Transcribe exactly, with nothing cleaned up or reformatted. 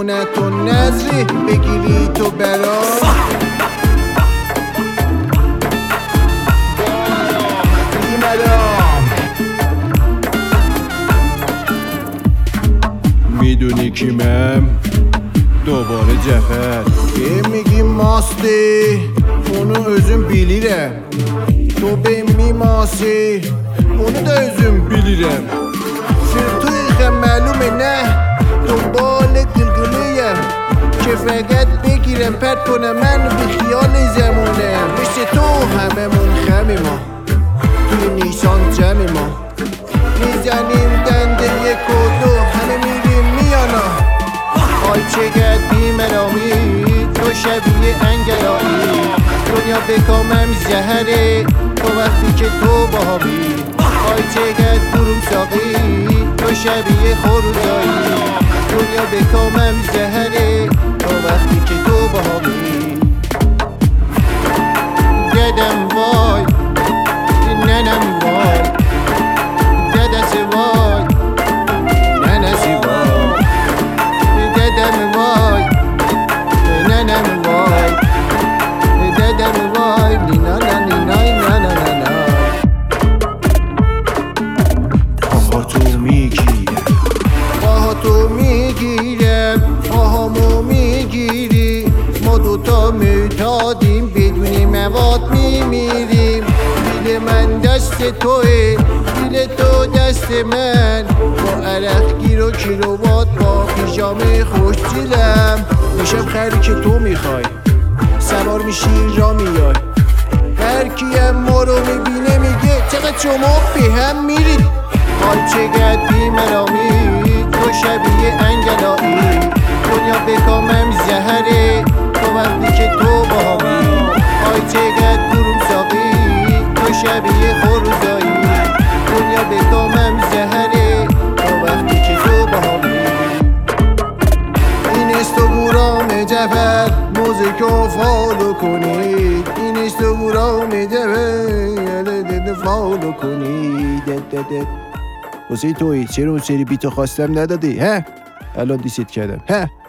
مهمونه تو نظری بگیری تو برام میدونی کیمم دوباره جفر یه میگی ماستی اونو özüm bilirim تو به میماسی اونو da özüm bilirim سرطوی معلومه نه دنبال گلگلیه که فقط بگیرم پرد کنم من بی خیال زمونه مثل تو هممون خمی ما توی نیسان جمعی ما میزنیم دنده یک و دو همه میریم میانا آی چقدر بیمرامی تو شبیه انگلایی دنیا بکامم زهره تو وقتی که تو باهامی آی چقدر بروم ساقی تو شبیه خوروزایی دنیا بکامم زهره تو وقتی که تو باهامی ددم وای ننم وای ددس وای ننسی وای ددم وای ننم وای ددم وای نینا نینا نینا نینا آها تو میگیرم آها تو میگیرم آهامو میگیری ما دوتا معتادیم بدون مواد میمیریم دل من دست توه دل تو دست من با عرق گیر و کیلووات با پیژامه خوش دلم میشم خری که تو میخوای سوار میشی را میای هر کیم ما رو میبینه میگه چقدر شما به هم میرید آی چقدر بیمرامی تو شبیه انگلایی دنیا بکامم زهره تو وقتی که تو باهامی آی چقدر بروم ساقی تو شبیه خوروزایی دنیا بکامم زهره تو وقتی که تو باهامی این استوگرام جفر موزیکو فالو کنید این استوگرام جفر فالو کنید واسه توی چرا اون سری بیتو خواستم ندادی ها الان دیسیت کردم ها